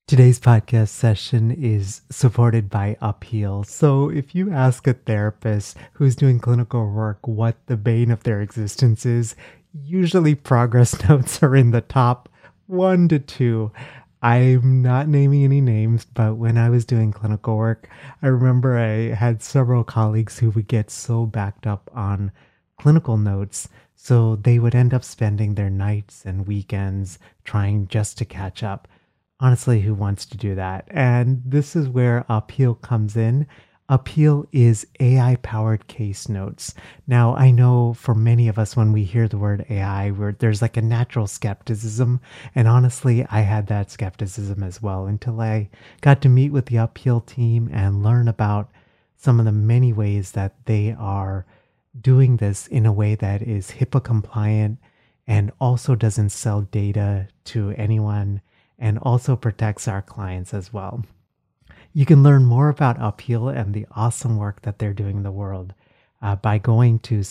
Today's podcast session is supported by Upheal. So, if you ask a therapist who's doing clinical work what the bane of their existence is, usually progress notes are in the top one to two. I'm not naming any names, but when I was doing clinical work, I remember I had several colleagues who would get so backed up on clinical notes. So they would end up spending their nights and weekends trying just to catch up. Honestly, who wants to do that? And this is where Upheal comes in. Upheal is AI powered case notes. Now, I know for many of us, when we hear the word AI, there's like a natural skepticism. And honestly, I had that skepticism as well until I got to meet with the Upheal team and learn about some of the many ways that they are doing this in a way that is HIPAA compliant and also doesn't sell data to anyone and also protects our clients as well. You can learn more about Upheal and the awesome work that they're doing in the world by going to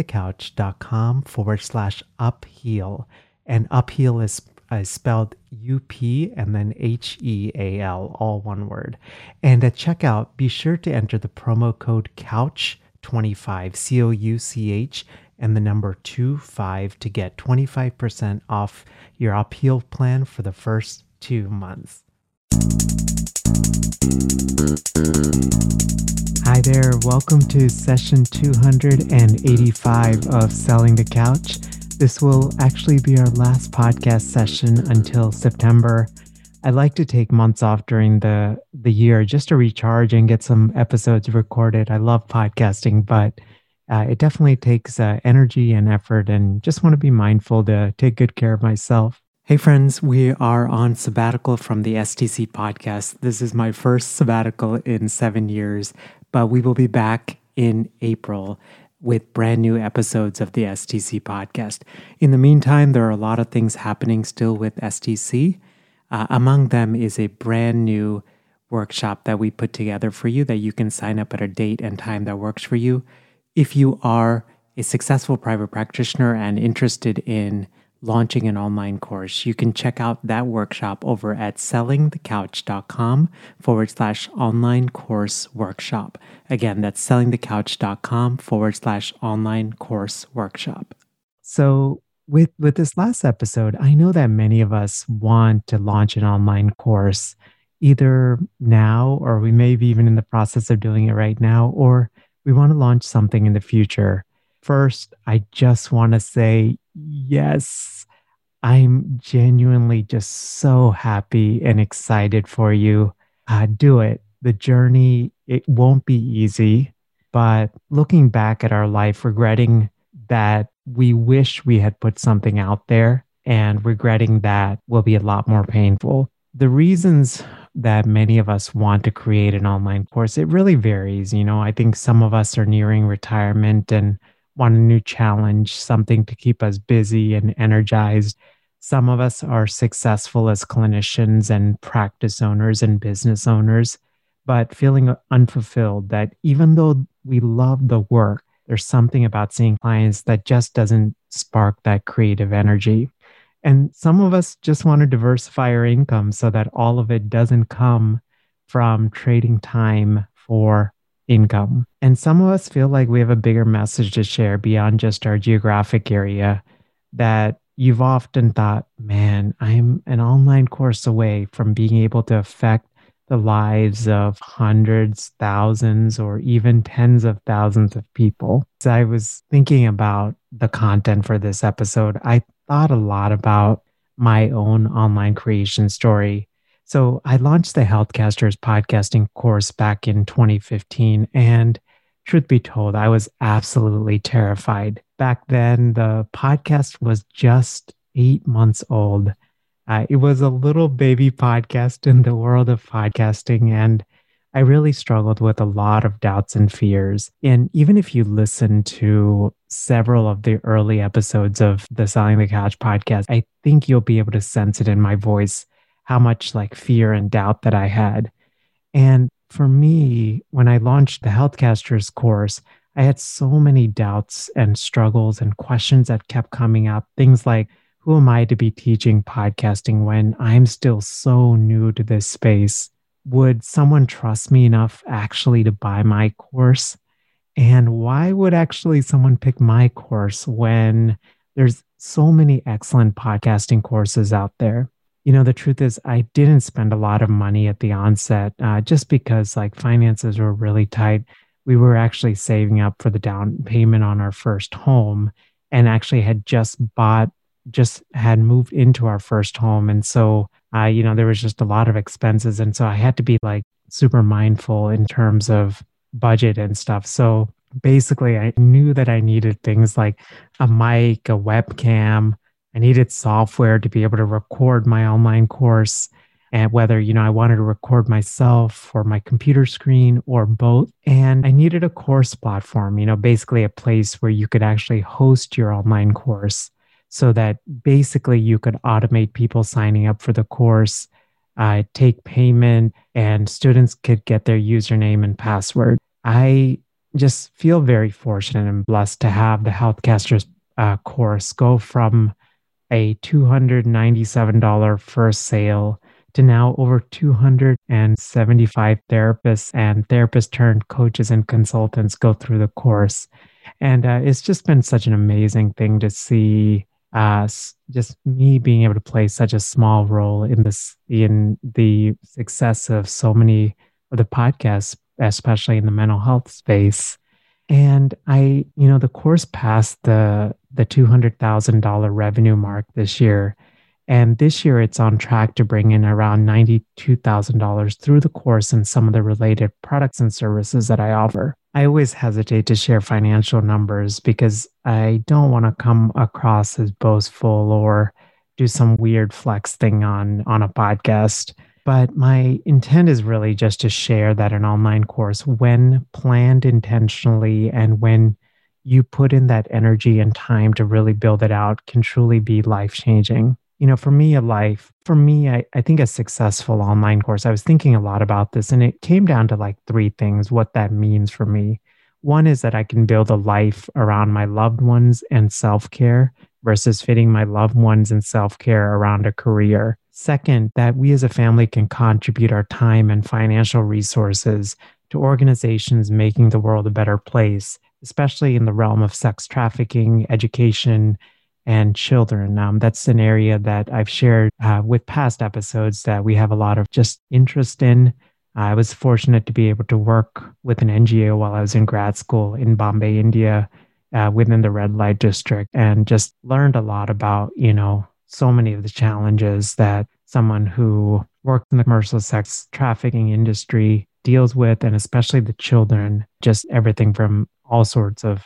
sellingthecouch.com/upheal. And Upheal is spelled UP and then HEAL, all one word. And at checkout, be sure to enter the promo code COUCH25, COUCH, and the number 25 to get 25% off your Upheal plan for the first 2 months. Hi there, welcome to session 285 of Selling the Couch. This will actually be our last podcast session until September. I like to take months off during the year just to recharge and get some episodes recorded. I love podcasting, but it definitely takes energy and effort, and just want to be mindful to take good care of myself. Hey friends, we are on sabbatical from the STC podcast. This is my first sabbatical in 7 years, but we will be back in April with brand new episodes of the STC podcast. In the meantime, there are a lot of things happening still with STC. Among them is a brand new workshop that we put together for you that you can sign up at a date and time that works for you. If you are a successful private practitioner and interested in launching an online course, you can check out that workshop over at sellingthecouch.com/online course workshop. Again, that's sellingthecouch.com/online course workshop. So with this last episode, I know that many of us want to launch an online course either now, or we may be even in the process of doing it right now, or we want to launch something in the future. First, I just want to say, yes, I'm genuinely just so happy and excited for you. Do it. The journey, it won't be easy, but looking back at our life, regretting that we wish we had put something out there and regretting that will be a lot more painful. The reasons that many of us want to create an online course, it really varies. I think some of us are nearing retirement and want a new challenge, something to keep us busy and energized. Some of us are successful as clinicians and practice owners and business owners, but feeling unfulfilled that even though we love the work, there's something about seeing clients that just doesn't spark that creative energy. And some of us just want to diversify our income so that all of it doesn't come from trading time for income. And some of us feel like we have a bigger message to share beyond just our geographic area, that you've often thought, man, I'm an online course away from being able to affect the lives of hundreds, thousands, or even tens of thousands of people. As I was thinking about the content for this episode, I thought a lot about my own online creation story. So I launched the Healthcasters podcasting course back in 2015. And truth be told, I was absolutely terrified. Back then, the podcast was just 8 months old. It was a little baby podcast in the world of podcasting, and I really struggled with a lot of doubts and fears. And even if you listen to several of the early episodes of the Selling the Couch podcast, I think you'll be able to sense it in my voice, how much like fear and doubt that I had. And for me, when I launched the Healthcasters course, I had so many doubts and struggles and questions that kept coming up. Things like, who am I to be teaching podcasting when I'm still so new to this space? Would someone trust me enough actually to buy my course? And why would actually someone pick my course when there's so many excellent podcasting courses out there? The truth is, I didn't spend a lot of money at the onset just because like finances were really tight. We were actually saving up for the down payment on our first home and actually had just had moved into our first home. And so, there was just a lot of expenses. And so I had to be like super mindful in terms of budget and stuff. So basically, I knew that I needed things like a mic, a webcam. I needed software to be able to record my online course. And whether, I wanted to record myself or my computer screen or both. And I needed a course platform, basically a place where you could actually host your online course so that basically you could automate people signing up for the course, take payment, and students could get their username and password. I just feel very fortunate and blessed to have the Healthcasters course go from a $297 first sale to now over 275 therapists and therapist turned coaches and consultants go through the course. And it's just been such an amazing thing to see just me being able to play such a small role in the success of so many of the podcasts, especially in the mental health space. And the course passed the $200,000 revenue mark this year. And this year it's on track to bring in around $92,000 through the course and some of the related products and services that I offer. I always hesitate to share financial numbers because I don't want to come across as boastful or do some weird flex thing on a podcast. But my intent is really just to share that an online course, when planned intentionally and when you put in that energy and time to really build it out, can truly be life changing. For me, I think a successful online course, I was thinking a lot about this and it came down to like three things, what that means for me. One is that I can build a life around my loved ones and self care versus fitting my loved ones and self care around a career. Second, that we as a family can contribute our time and financial resources to organizations making the world a better place, especially in the realm of sex trafficking, education, and children. That's an area that I've shared with past episodes that we have a lot of just interest in. I was fortunate to be able to work with an NGO while I was in grad school in Bombay, India, within the red light district, and just learned a lot about, so many of the challenges that someone who works in the commercial sex trafficking industry deals with, and especially the children, just everything from all sorts of,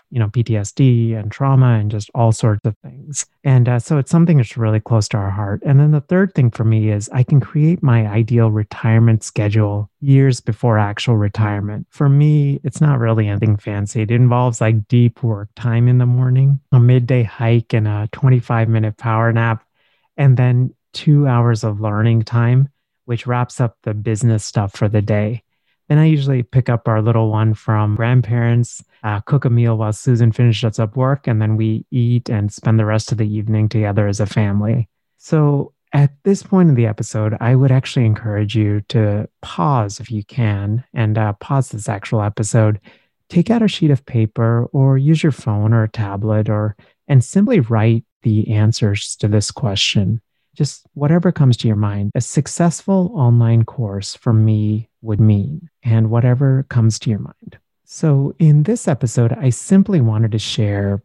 PTSD and trauma and just all sorts of things. And so it's something that's really close to our heart. And then the third thing for me is I can create my ideal retirement schedule years before actual retirement. For me, it's not really anything fancy. It involves like deep work time in the morning, a midday hike and a 25-minute power nap, and then 2 hours of learning time, which wraps up the business stuff for the day. Then I usually pick up our little one from grandparents, cook a meal while Susan finishes up work, and then we eat and spend the rest of the evening together as a family. So at this point in the episode, I would actually encourage you to pause if you can and pause this actual episode. Take out a sheet of paper or use your phone or a tablet and simply write the answers to this question. Just whatever comes to your mind. A successful online course for me would mean, and whatever comes to your mind. So, in this episode, I simply wanted to share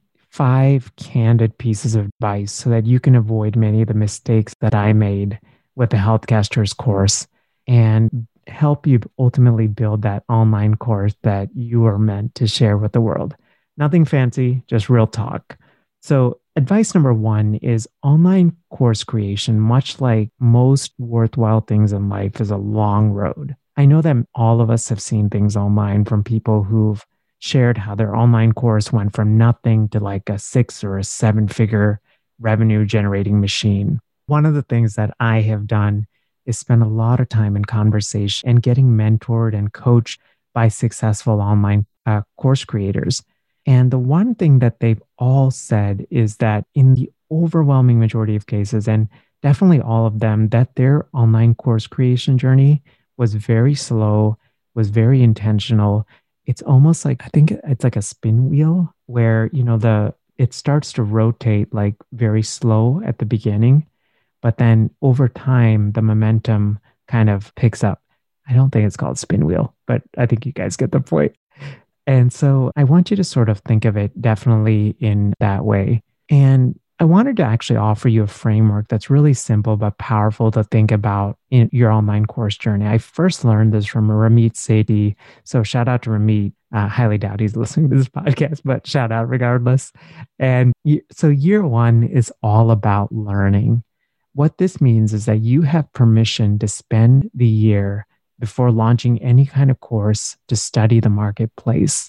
5 candid pieces of advice so that you can avoid many of the mistakes that I made with the Healthcasters course and help you ultimately build that online course that you are meant to share with the world. Nothing fancy, just real talk. So, advice number 1 is online course creation, much like most worthwhile things in life, is a long road. I know that all of us have seen things online from people who've shared how their online course went from nothing to like a 6 or a 7-figure revenue generating machine. One of the things that I have done is spend a lot of time in conversation and getting mentored and coached by successful online course creators. And the one thing that they've all said is that in the overwhelming majority of cases, and definitely all of them, that their online course creation journey was very slow, was very intentional. It's almost like, I think it's like a spin wheel where, it starts to rotate like very slow at the beginning, but then over time, the momentum kind of picks up. I don't think it's called spin wheel, but I think you guys get the point. And so I want you to sort of think of it definitely in that way. And I wanted to actually offer you a framework that's really simple but powerful to think about in your online course journey. I first learned this from Ramit Sethi. So shout out to Ramit. Highly doubt he's listening to this podcast, but shout out regardless. And so year one is all about learning. What this means is that you have permission to spend the year before launching any kind of course to study the marketplace.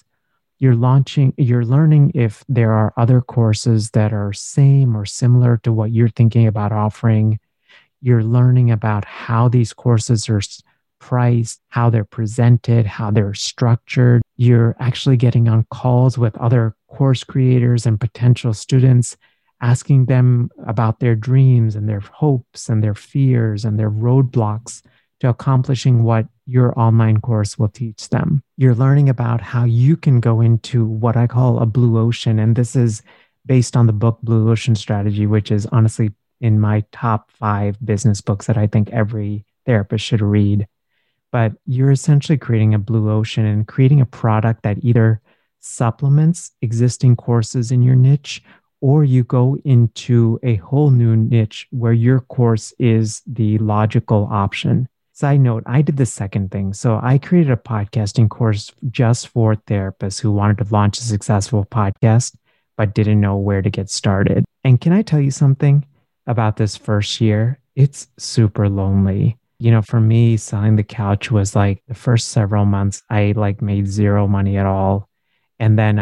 You're learning if there are other courses that are same or similar to what you're thinking about offering. You're learning about how these courses are priced, how they're presented, how they're structured. You're actually getting on calls with other course creators and potential students, asking them about their dreams and their hopes and their fears and their roadblocks to accomplishing what your online course will teach them. You're learning about how you can go into what I call a blue ocean. And this is based on the book Blue Ocean Strategy, which is honestly in my top 5 business books that I think every therapist should read. But you're essentially creating a blue ocean and creating a product that either supplements existing courses in your niche, or you go into a whole new niche where your course is the logical option. Side note, I did the second thing. So I created a podcasting course just for therapists who wanted to launch a successful podcast, but didn't know where to get started. And can I tell you something about this first year? It's super lonely. For me, selling the couch was like the first several months, I like made zero money at all. And then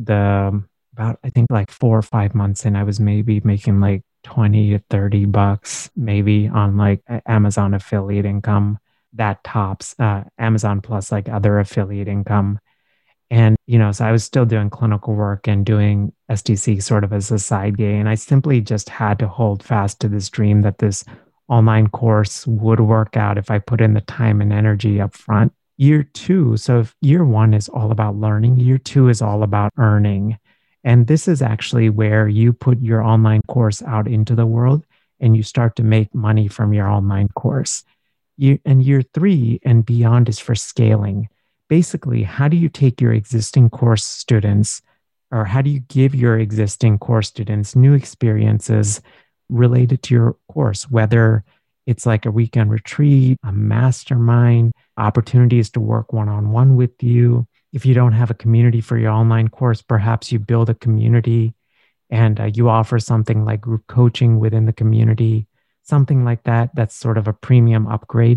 I think like 4 or 5 months in, I was maybe making like 20 to 30 bucks, maybe on like Amazon affiliate income, that tops Amazon plus like other affiliate income. And, so I was still doing clinical work and doing STC sort of as a side gig. And I simply just had to hold fast to this dream that this online course would work out if I put in the time and energy up front. Year two, so if year one is all about learning, year two is all about earning. And this is actually where you put your online course out into the world and you start to make money from your online course. And year three and beyond is for scaling. Basically, how do you take your existing course students, or how do you give your existing course students new experiences related to your course, whether it's like a weekend retreat, a mastermind, opportunities to work one-on-one with you. If you don't have a community for your online course, perhaps you build a community and you offer something like group coaching within the community, something like that. That's sort of a premium upgrade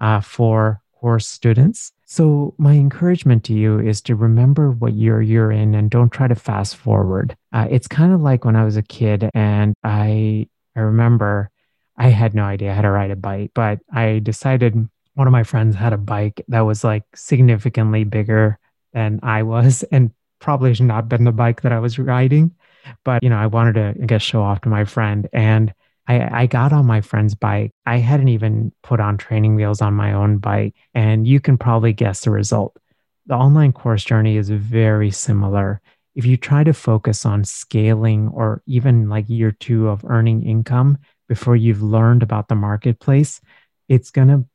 for course students. So my encouragement to you is to remember what year you're in and don't try to fast forward. It's kind of like when I was a kid and I remember I had no idea how to ride a bike, but I decided one of my friends had a bike that was like significantly bigger than I was and probably should not have been the bike that I was riding. But, I wanted to, I guess, show off to my friend. And I got on my friend's bike. I hadn't even put on training wheels on my own bike. And you can probably guess the result. The online course journey is very similar. If you try to focus on scaling or even like year two of earning income before you've learned about the marketplace, it's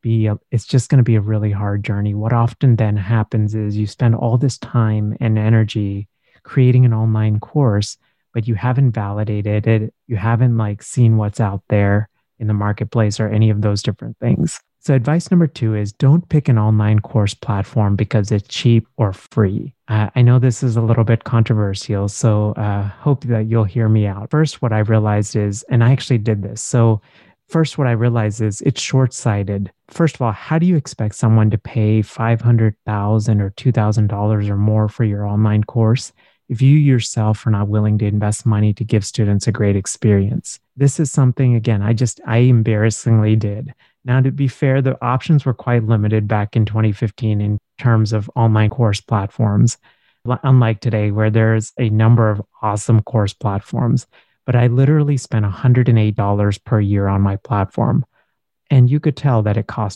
just going to be a really hard journey. What often then happens is you spend all this time and energy creating an online course, but you haven't validated it. You haven't like seen what's out there in the marketplace or any of those different things. So advice number 2 is don't pick an online course platform because it's cheap or free. I know this is a little bit controversial, so hope that you'll hear me out. First, what I realized is, and I actually did this. So first, what I realized is it's short-sighted. First of all, how do you expect someone to pay $500,000 or $2,000 or more for your online course if you yourself are not willing to invest money to give students a great experience? This is something, again, I embarrassingly did. Now, to be fair, the options were quite limited back in 2015 in terms of online course platforms, unlike today, where there's a number of awesome course platforms. but I literally spent $108 per year on my platform. And you could tell that it cost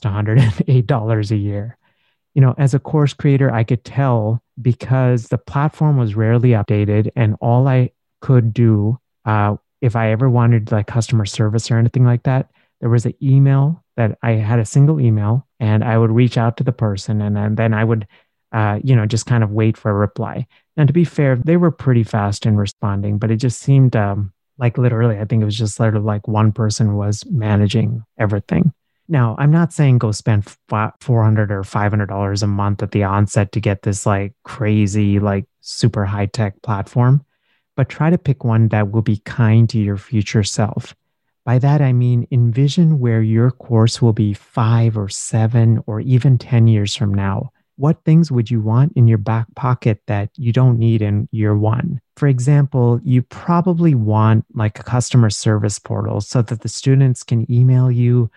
$108 a year. As a course creator, I could tell because the platform was rarely updated, and all I could do, if I ever wanted like customer service or anything like that, there was an email that I had a single email, and I would reach out to the person, and then I would, just kind of wait for a reply. And to be fair, they were pretty fast in responding, but it just seemed like literally, I think it was just sort of like one person was managing everything. Now, I'm not saying go spend 400 or $500 a month at the onset to get this like crazy, like super high tech platform, but try to pick one that will be kind to your future self. By that, I mean envision where your course will be 5 or 7 or even 10 years from now. What things would you want in your back pocket that you don't need in year one? For example, you probably want like a customer service portal so that the students can email you,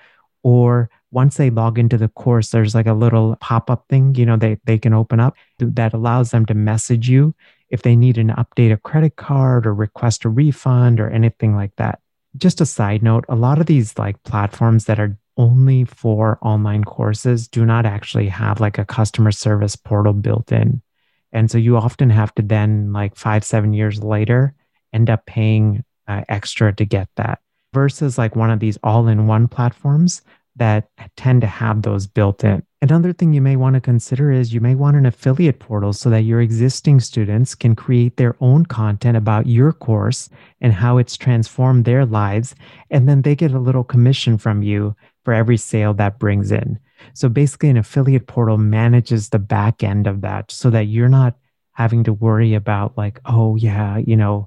or once they log into the course, there's like a little pop-up thing, they can open up that allows them to message you if they need an update a credit card or request a refund or anything like that. Just a side note, a lot of these like platforms that are only for online courses do not actually have like a customer service portal built in. And so you often have to then, like 5, 7 years later, end up paying extra to get that versus like one of these all in one platforms that tend to have those built in. Another thing you may want to consider is you may want an affiliate portal so that your existing students can create their own content about your course and how it's transformed their lives. And then they get a little commission from you for every sale that brings in. So basically, an affiliate portal manages the back end of that so that you're not having to worry about like, oh, yeah,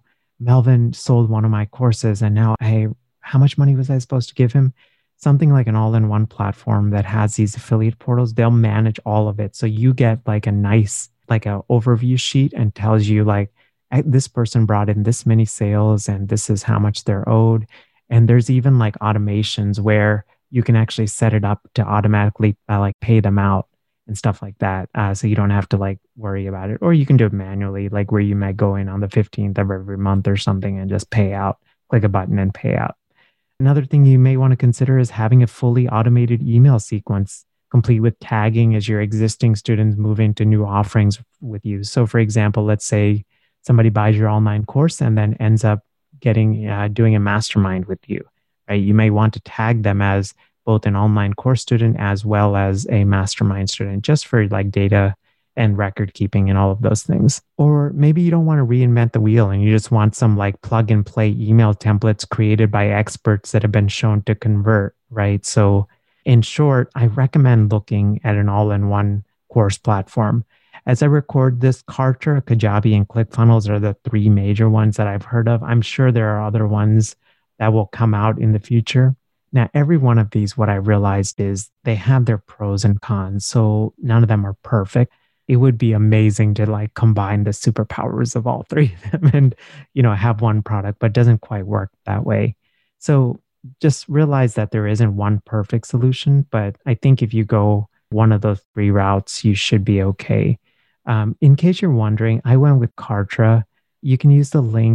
Melvin sold one of my courses and now how much money was I supposed to give him? Something like an all-in-one platform that has these affiliate portals, they'll manage all of it. So you get like a nice, like a overview sheet and tells you like, this person brought in this many sales and this is how much they're owed. And there's even like automations where you can actually set it up to automatically like pay them out and stuff like that. So you don't have to like worry about it, or you can do it manually, like where you might go in on the 15th of every month or something and just pay out, click a button and pay out. Another thing you may want to consider is having a fully automated email sequence complete with tagging as your existing students move into new offerings with you. So for example, let's say somebody buys your online course and then ends up doing a mastermind with you, right? You may want to tag them as both an online course student as well as a mastermind student, just for like data and record keeping and all of those things. Or maybe you don't want to reinvent the wheel and you just want some like plug and play email templates created by experts that have been shown to convert, right? So in short, I recommend looking at an all-in-one course platform. As I record this, Kartra, Kajabi, and ClickFunnels are the three major ones that I've heard of. I'm sure there are other ones that will come out in the future. Now, every one of these, what I realized is they have their pros and cons. So none of them are perfect. It would be amazing to like combine the superpowers of all three of them and, have one product, but it doesn't quite work that way. So just realize that there isn't one perfect solution, but I think if you go one of those three routes, you should be okay. In case you're wondering, I went with Kartra. You can use the link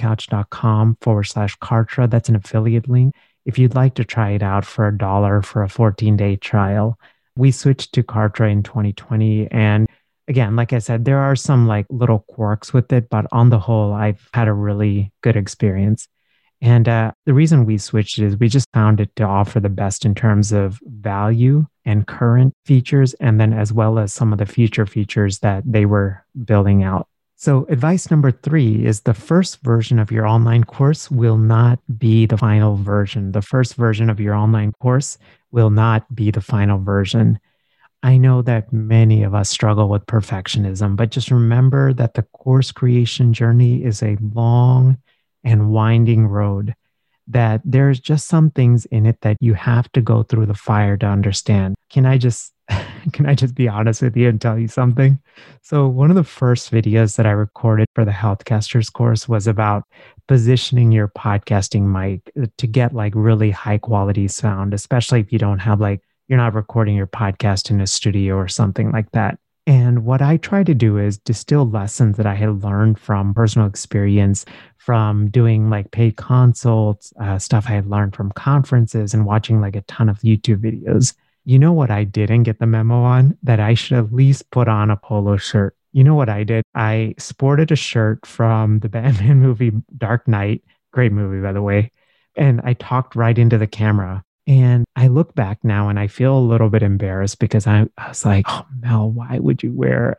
sellingthecouch.com/Kartra. That's an affiliate link. If you'd like to try it out for $1 for a 14-day trial. We switched to Kartra in 2020. And again, like I said, there are some like little quirks with it, but on the whole, I've had a really good experience. And the reason we switched is we just found it to offer the best in terms of value and current features, and then as well as some of the future features that they were building out. So advice number 3 is the first version of your online course will not be the final version. The first version of your online course will not be the final version. I know that many of us struggle with perfectionism, but just remember that the course creation journey is a long and winding road, that there's just some things in it that you have to go through the fire to understand. Can I just be honest with you and tell you something? So one of the first videos that I recorded for the Healthcasters course was about positioning your podcasting mic to get like really high quality sound, especially if you don't have like, you're not recording your podcast in a studio or something like that. And what I try to do is distill lessons that I had learned from personal experience, from doing like paid consults, stuff I had learned from conferences and watching like a ton of YouTube videos. You know what I didn't get the memo on? That I should at least put on a polo shirt. You know what I did? I sported a shirt from the Batman movie Dark Knight. Great movie, by the way. And I talked right into the camera. And I look back now and I feel a little bit embarrassed because I was like, oh, Mel, why would you wear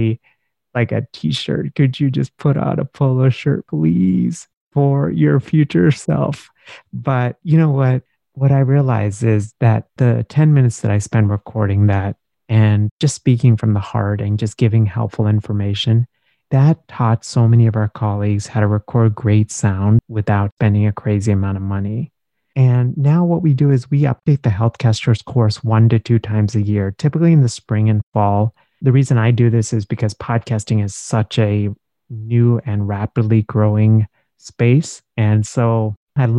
a t-shirt? Could you just put on a polo shirt, please, for your future self? But you know what? What I realized is that the 10 minutes that I spend recording that and just speaking from the heart and just giving helpful information, that taught so many of our colleagues how to record great sound without spending a crazy amount of money. And now what we do is we update the Healthcasters course 1 to 2 times a year, typically in the spring and fall. The reason I do this is because podcasting is such a new and rapidly growing space. And so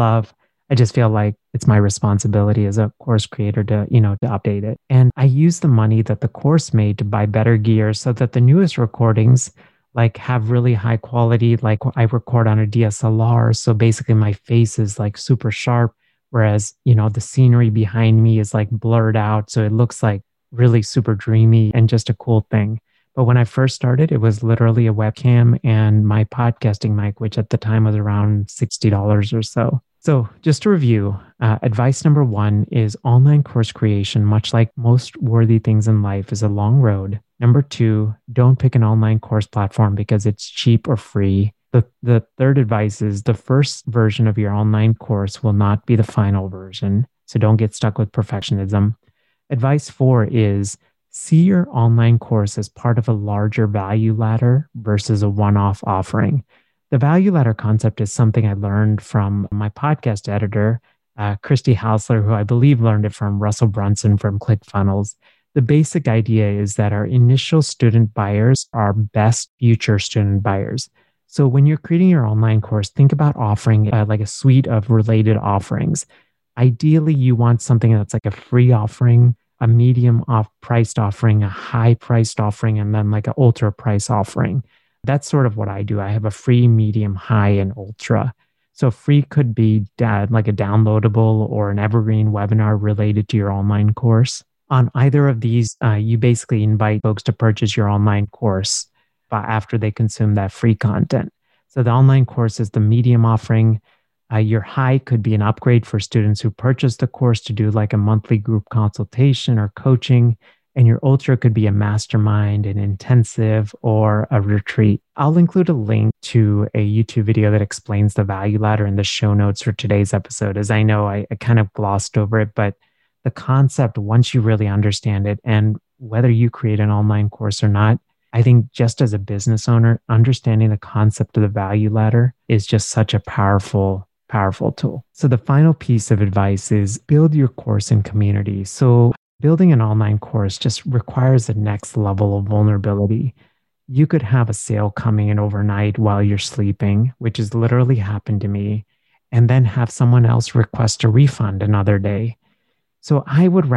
I just feel like it's my responsibility as a course creator to update it. And I use the money that the course made to buy better gear so that the newest recordings like have really high quality. Like I record on a DSLR. So basically my face is like super sharp. Whereas, the scenery behind me is like blurred out. So it looks like really super dreamy and just a cool thing. But when I first started, it was literally a webcam and my podcasting mic, which at the time was around $60 or so. So just to review, advice number one is online course creation, much like most worthy things in life, is a long road. Number two, don't pick an online course platform because it's cheap or free. The third advice is the first version of your online course will not be the final version. So don't get stuck with perfectionism. Advice four is see your online course as part of a larger value ladder versus a one-off offering. The value ladder concept is something I learned from my podcast editor, Christy Hausler, who I believe learned it from Russell Brunson from ClickFunnels. The basic idea is that our initial student buyers are best future student buyers. So when you're creating your online course, think about offering like a suite of related offerings. Ideally, you want something that's like a free offering, a medium off priced offering, a high priced offering, and then like an ultra price offering. That's sort of what I do. I have a free, medium, high, and ultra. So free could be like a downloadable or an evergreen webinar related to your online course. On either of these, you basically invite folks to purchase your online course after they consume that free content. So the online course is the medium offering. Your high could be an upgrade for students who purchase the course to do like a monthly group consultation or coaching. And your ultra could be a mastermind, an intensive, or a retreat. I'll include a link to a YouTube video that explains the value ladder in the show notes for today's episode. As I know, I kind of glossed over it, but the concept, once you really understand it, and whether you create an online course or not, I think just as a business owner, understanding the concept of the value ladder is just such a powerful tool. So the final piece of advice is build your course in community. So building an online course just requires the next level of vulnerability. You could have a sale coming in overnight while you're sleeping, which has literally happened to me, and then have someone else request a refund another day. So I would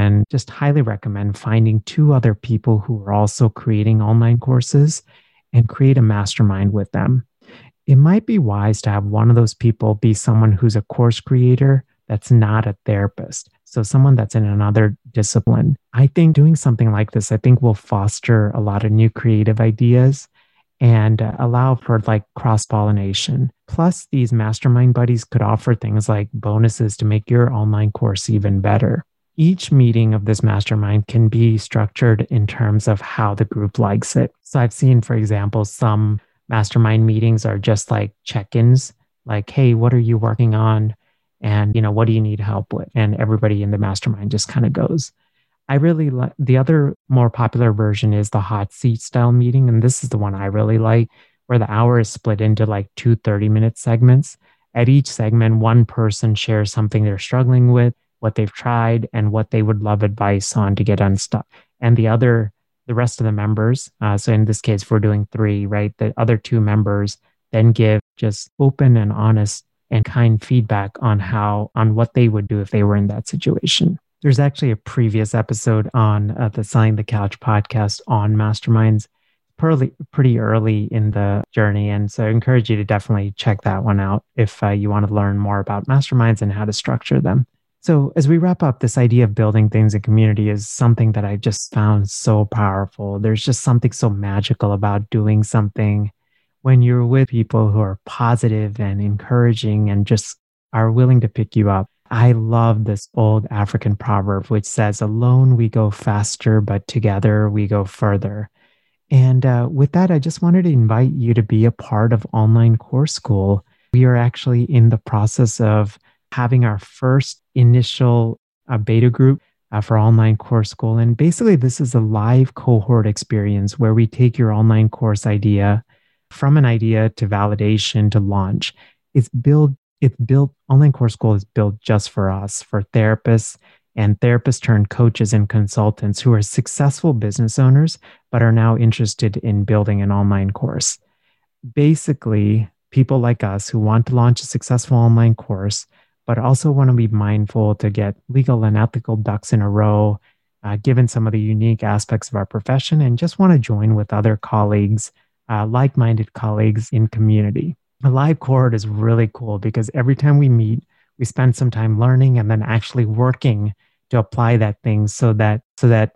highly recommend finding 2 other people who are also creating online courses and create a mastermind with them. It might be wise to have one of those people be someone who's a course creator that's not a therapist. So someone that's in another discipline. I think doing something like this, will foster a lot of new creative ideas and allow for like cross-pollination. Plus, these mastermind buddies could offer things like bonuses to make your online course even better. Each meeting of this mastermind can be structured in terms of how the group likes it. So I've seen, for example, some mastermind meetings are just like check-ins, like, hey, what are you working on? And, what do you need help with? And everybody in the mastermind just kind of goes. I really like the other more popular version is the hot seat style meeting. And this is the one I really like, where the hour is split into like 2 30-minute segments. At each segment, one person shares something they're struggling with, what they've tried, and what they would love advice on to get unstuck. And the rest of the members, so in this case, if we're doing 3, right? The other 2 members then give just open and honest and kind feedback on what they would do if they were in that situation. There's actually a previous episode on the Selling the Couch podcast on masterminds, pretty early in the journey. And so I encourage you to definitely check that one out if you want to learn more about masterminds and how to structure them. So, as we wrap up, this idea of building things in community is something that I just found so powerful. There's just something so magical about doing something when you're with people who are positive and encouraging and just are willing to pick you up. I love this old African proverb, which says, "Alone we go faster, but together we go further." And with that, I just wanted to invite you to be a part of Online Course School. We are actually in the process of having our first initial beta group for Online Course School. And basically, this is a live cohort experience where we take your online course idea from an idea to validation to launch. It's built, Online Course School is built just for us, for therapists and therapists turned coaches and consultants who are successful business owners but are now interested in building an online course. Basically, people like us who want to launch a successful online course, but also want to be mindful to get legal and ethical ducks in a row, given some of the unique aspects of our profession, and just want to join with other colleagues, like minded colleagues in community. A live cohort is really cool because every time we meet, we spend some time learning and then actually working to apply that thing so that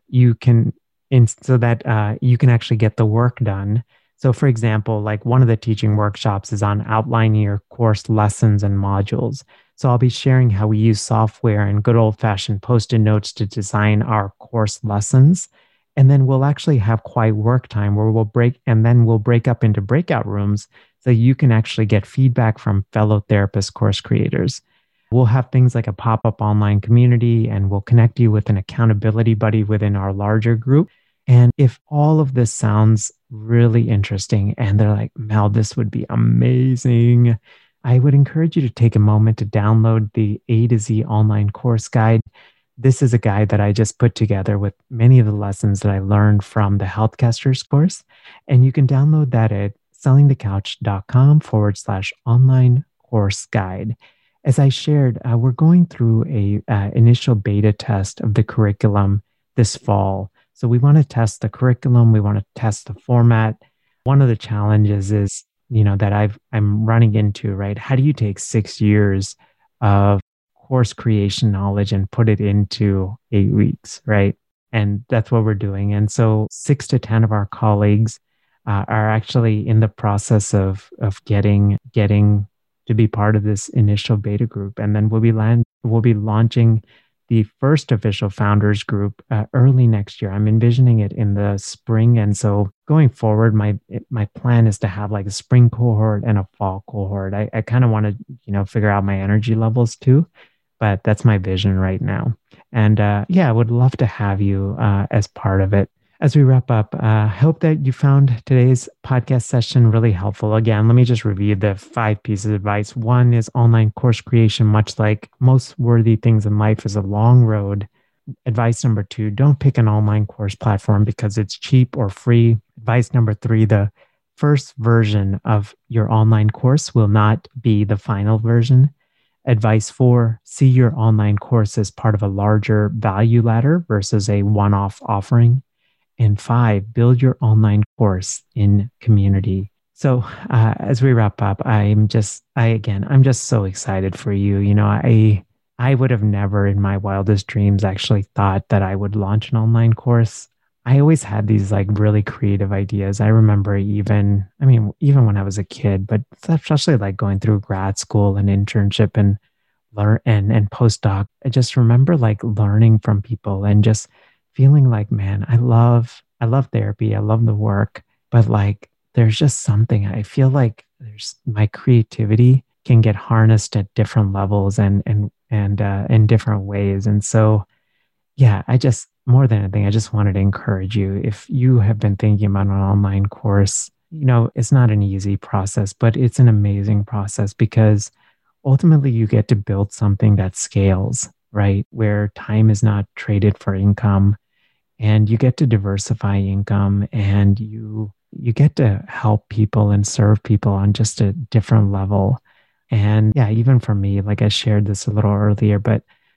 you can actually get the work done. So, for example, like one of the teaching workshops is on outlining your course lessons and modules. So, I'll be sharing how we use software and good old fashioned post it notes to design our course lessons. And then we'll actually have quiet work time where we'll break up into breakout rooms so you can actually get feedback from fellow therapist course creators. We'll have things like a pop up online community, and we'll connect you with an accountability buddy within our larger group. And if all of this sounds really interesting and they're like, "Mel, this would be amazing," I would encourage you to take a moment to download the A to Z online course guide. This is a guide that I just put together with many of the lessons that I learned from the Healthcasters course. And you can download that at sellingthecouch.com/online course guide. As I shared, we're going through a initial beta test of the curriculum this fall. So we want to test the curriculum. We want to test the format. One of the challenges is, that I'm running into, right? How do you take 6 years of course creation knowledge and put it into 8 weeks, right? And that's what we're doing. And so 6 to 10 of our colleagues are actually in the process of getting to be part of this initial beta group, and then we'll be launching the first official founders group early next year. I'm envisioning it in the spring, and so going forward, my plan is to have like a spring cohort and a fall cohort. I kind of want to figure out my energy levels too, but that's my vision right now. And yeah, I would love to have you as part of it. As we wrap up, I hope that you found today's podcast session really helpful. Again, let me just review the 5 pieces of advice. One is online course creation, much like most worthy things in life, is a long road. Advice number 2, don't pick an online course platform because it's cheap or free. Advice number 3, the first version of your online course will not be the final version. Advice 4, see your online course as part of a larger value ladder versus a one-off offering. And 5, build your online course in community. So as we wrap up, I'm just so excited for you. I would have never in my wildest dreams actually thought that I would launch an online course. I always had these like really creative ideas. I remember even when I was a kid, but especially like going through grad school and internship and learn and postdoc. I just remember like learning from people and just feeling like, man, I love therapy. I love the work, but like there's just something I feel like there's my creativity can get harnessed at different levels and in different ways. And so, yeah, I just more than anything, I just wanted to encourage you. If you have been thinking about an online course, it's not an easy process, but it's an amazing process because ultimately you get to build something that scales, right? Where time is not traded for income, and you get to diversify income, and you get to help people and serve people on just a different level. And yeah, even for me, like I shared this a little earlier, but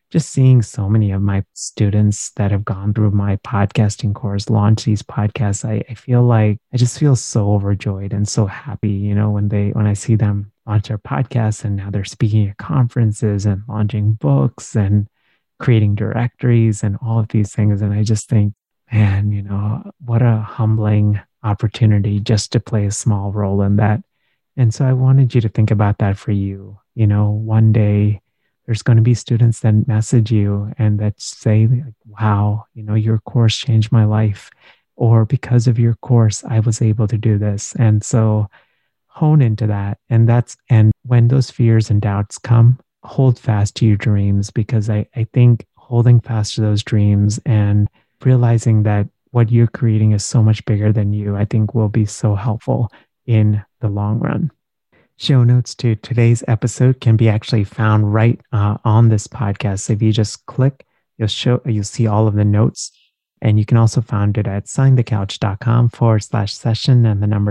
just seeing so many of my students that have gone through my podcasting course launch these podcasts, I feel like I just feel so overjoyed and so happy, when I see them launch their podcasts and now they're speaking at conferences and launching books and creating directories and all of these things. And I just think, man, what a humbling opportunity just to play a small role in that. And so I wanted you to think about that for you. One day there's going to be students that message you and that say, like, wow, your course changed my life. Or because of your course, I was able to do this. And so hone into that. And when those fears and doubts come, hold fast to your dreams, because I think holding fast to those dreams and realizing that what you're creating is so much bigger than you, I think will be so helpful in the long run. Show notes to today's episode can be actually found right on this podcast. So if you just click, you'll see all of the notes. And you can also find it at sellingthecouch.com/session and the number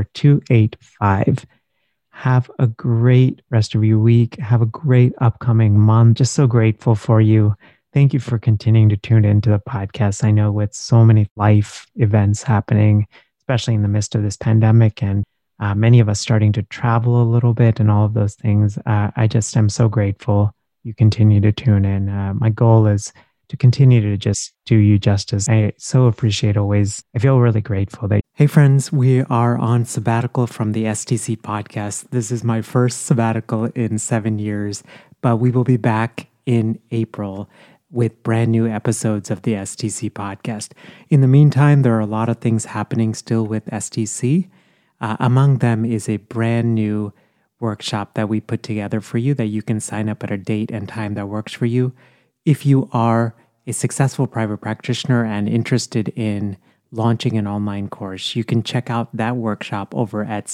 285. Have a great rest of your week. Have a great upcoming month. Just so grateful for you. Thank you for continuing to tune into the podcast. I know with so many life events happening, especially in the midst of this pandemic, and many of us starting to travel a little bit and all of those things, I just am so grateful you continue to tune in. My goal is to continue to just do you justice. I so appreciate always. I feel really grateful that. Hey friends, we are on sabbatical from the STC podcast. This is my first sabbatical in 7 years, but we will be back in April with brand new episodes of the STC podcast. In the meantime, there are a lot of things happening still with STC. Among them is a brand new workshop that we put together for you that you can sign up at a date and time that works for you. If you are a successful private practitioner and interested in launching an online course, you can check out that workshop over at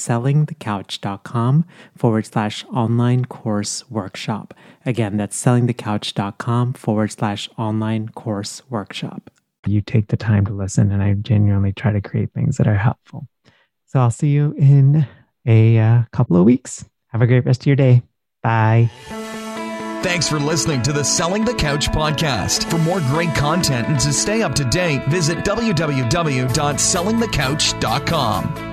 sellingthecouch.com/online course workshop. Again, that's sellingthecouch.com/online course workshop. You take the time to listen, and I genuinely try to create things that are helpful. So I'll see you in a couple of weeks. Have a great rest of your day. Bye. Thanks for listening to the Selling the Couch podcast. For more great content and to stay up to date, visit www.sellingthecouch.com.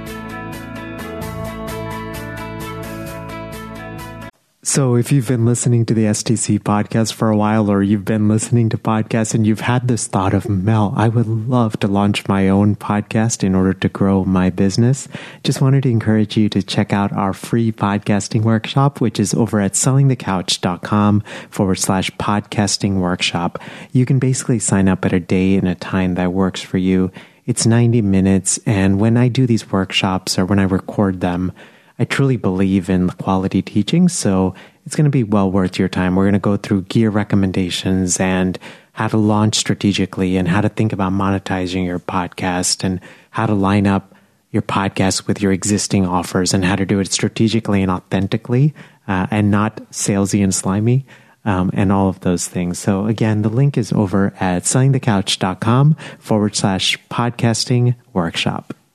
So if you've been listening to the STC podcast for a while, or you've been listening to podcasts and you've had this thought of, Mel, I would love to launch my own podcast in order to grow my business, just wanted to encourage you to check out our free podcasting workshop, which is over at sellingthecouch.com/podcasting workshop. You can basically sign up at a day and a time that works for you. It's 90 minutes. And when I do these workshops or when I record them, I truly believe in quality teaching, so it's going to be well worth your time. We're going to go through gear recommendations and how to launch strategically and how to think about monetizing your podcast and how to line up your podcast with your existing offers and how to do it strategically and authentically and not salesy and slimy and all of those things. So again, the link is over at sellingthecouch.com/podcasting workshop.